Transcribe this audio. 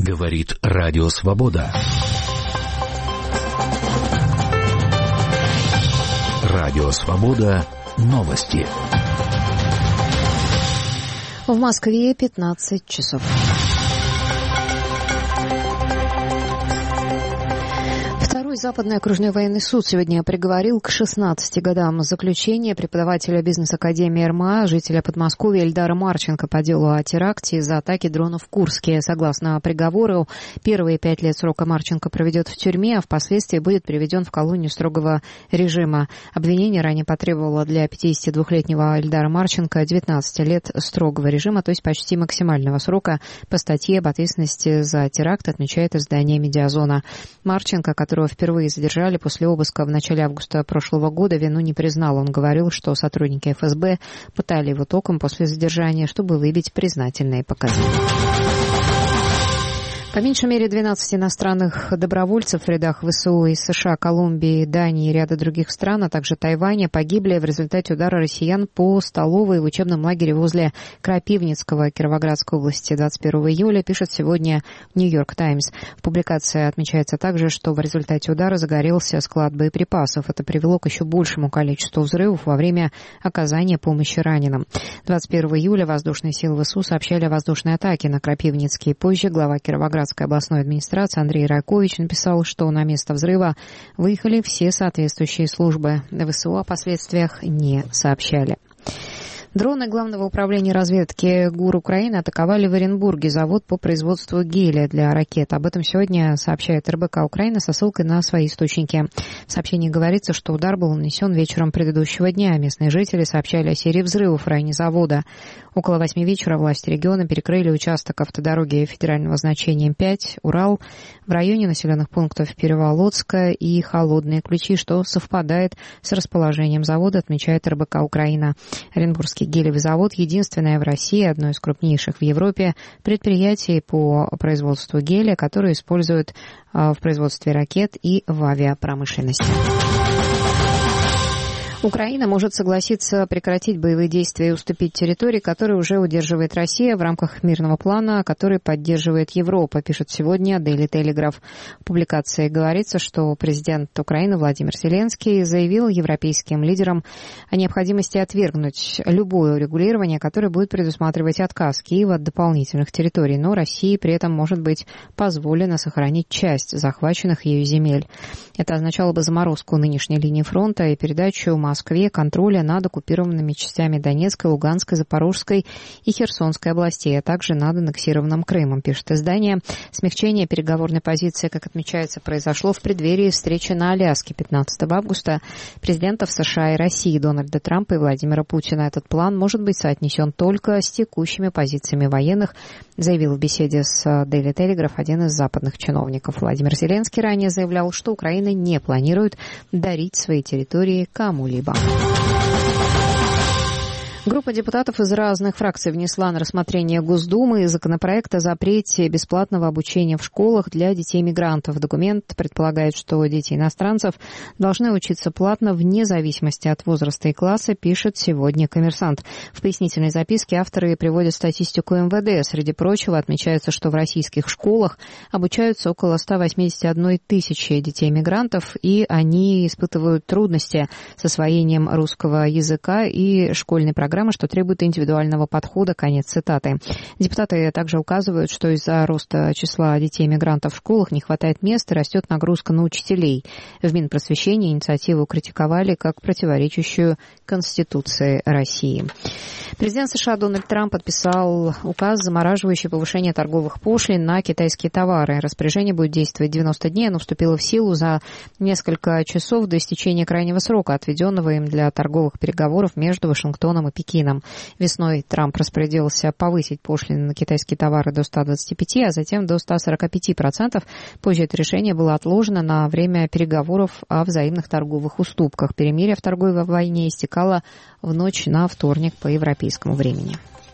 Говорит Радио Свобода. Радио Свобода. Новости. В Москве 15 часов. Западный окружной военный суд сегодня приговорил к 16 годам заключения преподавателя бизнес-академии РМА, жителя Подмосковья Эльдара Марченко по делу о теракте из-за атаки дрона в Курске. Согласно приговору, первые 5 лет срока Марченко проведет в тюрьме, а впоследствии будет переведен в колонию строгого режима. Обвинение ранее потребовало для 52-летнего Эльдара Марченко 19 лет строгого режима, то есть почти максимального срока по статье об ответственности за теракт, отмечает издание «Медиазона». Марченко, которого впервые задержали после обыска в начале августа прошлого года, вину не признал. Он говорил, что сотрудники ФСБ пытали его током после задержания, чтобы выбить признательные показания. По меньшей мере 12 иностранных добровольцев в рядах ВСУ из США, Колумбии, Дании и ряда других стран, а также Тайваня погибли в результате удара россиян по столовой в учебном лагере возле Крапивницкого Кировоградской области 21 июля, пишет сегодня «Нью-Йорк Таймс». В публикации отмечается также, что в результате удара загорелся склад боеприпасов. Это привело к еще большему количеству взрывов во время оказания помощи раненым. 21 июля воздушные силы ВСУ сообщали о воздушной атаке на Крапивницкий. Позже глава Кировоградской областной администрации Андрей Райкович написал, что на место взрыва выехали все соответствующие службы. ВСУ о последствиях не сообщали. Дроны Главного управления разведки ГУР Украины атаковали в Оренбурге завод по производству гелия для ракет. Об этом сегодня сообщает РБК Украины со ссылкой на свои источники. В сообщении говорится, что удар был нанесен вечером предыдущего дня. Местные жители сообщали о серии взрывов в районе завода. Около 8 вечера власти региона перекрыли участок автодороги федерального значения М5 «Урал» в районе населенных пунктов Переволодска и Холодные Ключи, что совпадает с расположением завода, отмечает РБК Украина. Оренбургский гелиевый завод — единственное в России, одно из крупнейших в Европе предприятий по производству гелия, которое используют в производстве ракет и в авиапромышленности. Украина может согласиться прекратить боевые действия и уступить территории, которые уже удерживает Россия в рамках мирного плана, который поддерживает Европа, пишет сегодня Daily Telegraph. В публикации говорится, что президент Украины Владимир Зеленский заявил европейским лидерам о необходимости отвергнуть любое урегулирование, которое будет предусматривать отказ Киева от дополнительных территорий, но России при этом может быть позволено сохранить часть захваченных ею земель. Это означало бы заморозку нынешней линии фронта и передачу Москве контроля над оккупированными частями Донецкой, Луганской, Запорожской и Херсонской областей, а также над аннексированным Крымом, пишет издание. Смягчение переговорной позиции, как отмечается, произошло в преддверии встречи на Аляске 15 августа президентов США и России Дональда Трампа и Владимира Путина. Этот план может быть соотнесен только с текущими позициями военных, заявил в беседе с Daily Telegraph один из западных чиновников. Владимир Зеленский ранее заявлял, что Украина не планирует дарить свои территории кому-либо. Группа депутатов из разных фракций внесла на рассмотрение Госдумы законопроект о запрете бесплатного обучения в школах для детей-мигрантов. Документ предполагает, что дети иностранцев должны учиться платно вне зависимости от возраста и класса, пишет сегодня «Коммерсант». В пояснительной записке авторы приводят статистику МВД. Среди прочего отмечается, что в российских школах обучаются около 181 тысячи детей-мигрантов, и они испытывают трудности с освоением русского языка и школьной программы, что требует индивидуального подхода. Конец цитаты. Депутаты также указывают, что из-за роста числа детей-мигрантов в школах не хватает мест и растет нагрузка на учителей. В Минпросвещении инициативу критиковали как противоречащую Конституции России. Президент США Дональд Трамп подписал указ, замораживающий повышение торговых пошлин на китайские товары. Распоряжение будет действовать 90 дней. Оно вступило в силу за несколько часов до истечения крайнего срока, отведенного им для торговых переговоров между Вашингтоном и Пекином. Весной Трамп распорядился повысить пошлины на китайские товары до 125%, а затем до 145%. Позже это решение было отложено на время переговоров о взаимных торговых уступках. Перемирие в торговой войне истекало в ночь на вторник по европейскому времени.